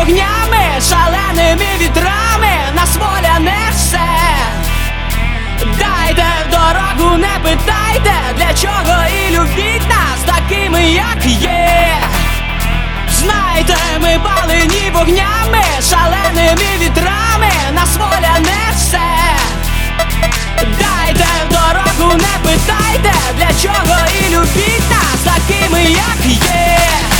вогнями, шаленими вітрами нас воля несе. Дайте дорогу, не питайте, для чого, і любіть нас такими, як є. Знайте, ми палені вогнями, шаленими вітрами нас воля несе. Дайте дорогу, не питайте, для чого, і любіть нас такими, як є.